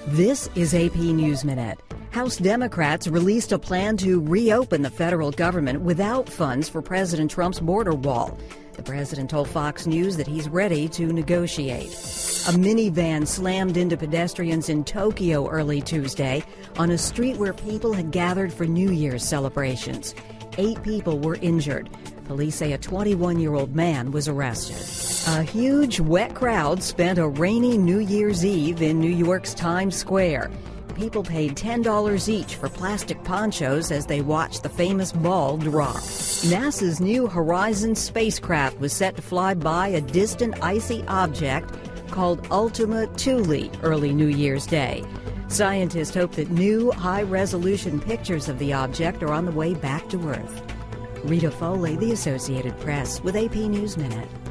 This is AP News Minute. House Democrats released a plan to reopen the federal government without funds for President Trump's border wall. The president told Fox News that he's ready to negotiate. A minivan slammed into pedestrians in Tokyo early Tuesday on a street where people had gathered for New Year's celebrations. 8 people were injured. Police say a 21-year-old man was arrested. A huge, wet crowd spent a rainy New Year's Eve in New York's Times Square. People paid $10 each for plastic ponchos as they watched the famous ball drop. NASA's New Horizons spacecraft was set to fly by a distant icy object called Ultima Thule early New Year's Day. Scientists hope that new, high-resolution pictures of the object are on the way back to Earth. Rita Foley, The Associated Press, with AP News Minute.